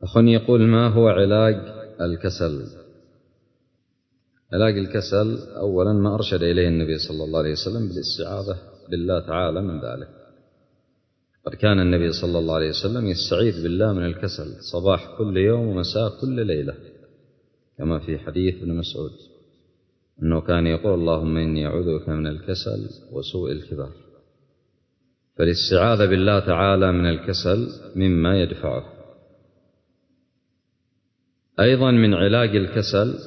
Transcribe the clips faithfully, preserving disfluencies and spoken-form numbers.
أخ يقول: ما هو علاج الكسل؟ علاج الكسل أولا ما أرشد إليه النبي صلى الله عليه وسلم بالاستعاذة بالله تعالى من ذلك. قد كان النبي صلى الله عليه وسلم يستعيذ بالله من الكسل صباح كل يوم ومساء كل ليلة، كما في حديث ابن مسعود أنه كان يقول: اللهم إني أعوذ بك من الكسل وسوء الكبر. فالاستعاذة بالله تعالى من الكسل مما يدفعه. أيضا من علاج الكسل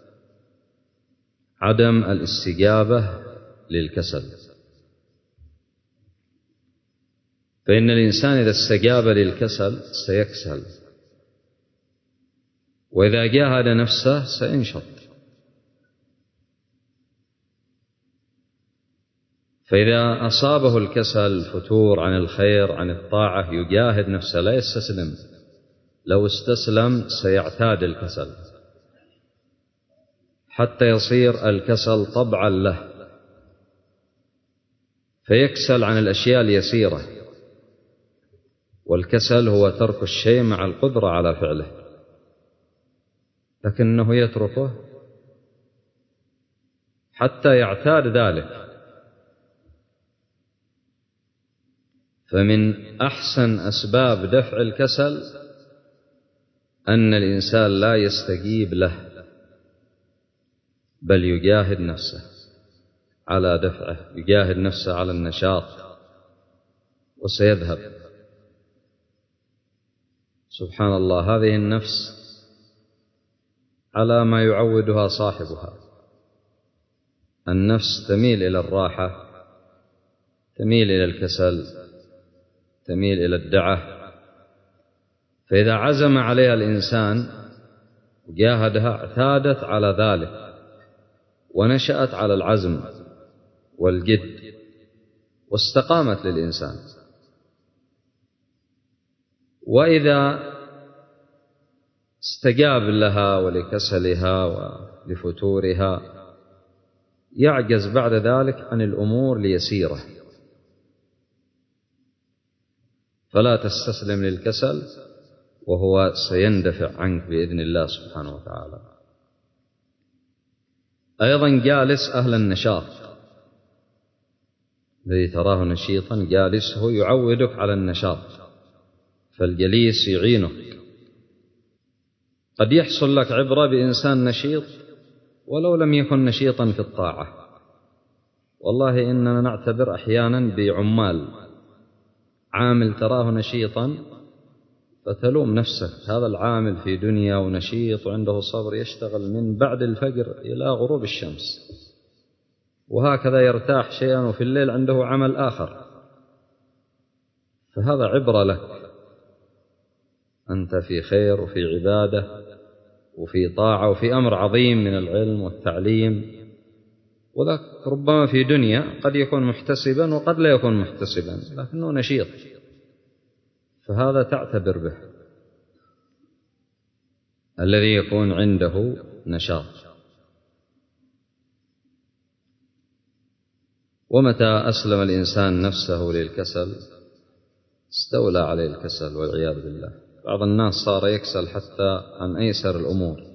عدم الاستجابة للكسل، فإن الإنسان إذا استجاب للكسل سيكسل، وإذا جاهد نفسه سينشط. فإذا أصابه الكسل، فتور عن الخير عن الطاعة، يجاهد نفسه لا يستسلم. لو استسلم سيعتاد الكسل حتى يصير الكسل طبعا له، فيكسل عن الأشياء اليسيرة. والكسل هو ترك الشيء مع القدرة على فعله، لكنه يتركه حتى يعتاد ذلك. فمن أحسن أسباب دفع الكسل أن الإنسان لا يستجيب له، بل يجاهد نفسه على دفعه، يجاهد نفسه على النشاط، وسيذهب. سبحان الله، هذه النفس على ما يعودها صاحبها. النفس تميل إلى الراحة، تميل إلى الكسل، تميل إلى الدعة. فإذا عزم عليها الإنسان وجاهدها اعتادت على ذلك، ونشأت على العزم والجد، واستقامت للإنسان. وإذا استجاب لها ولكسلها ولفتورها، يعجز بعد ذلك عن الأمور ليسيرة. فلا تستسلم للكسل، وهو سيندفع عنك بإذن الله سبحانه وتعالى. أيضا جالس أهل النشاط، الذي تراه نشيطا جالسه يعودك على النشاط، فالجليس يعينك. قد يحصل لك عبرة بإنسان نشيط ولو لم يكن نشيطا في الطاعة. والله إننا نعتبر أحيانا بعمال، عامل تراه نشيطا فتلوم نفسك، هذا العامل في دنيا ونشيط وعنده صبر، يشتغل من بعد الفجر إلى غروب الشمس، وهكذا يرتاح شيئا وفي الليل عنده عمل آخر. فهذا عبرة لك، أنت في خير وفي عبادة وفي طاعة وفي أمر عظيم من العلم والتعليم، وذاك ربما في دنيا قد يكون محتسبا وقد لا يكون محتسبا، لكنه نشيط، فهذا تعتبر به الذي يكون عنده نشاط. ومتى أسلم الإنسان نفسه للكسل استولى عليه الكسل والعياذ بالله. بعض الناس صار يكسل حتى عن أيسر الأمور.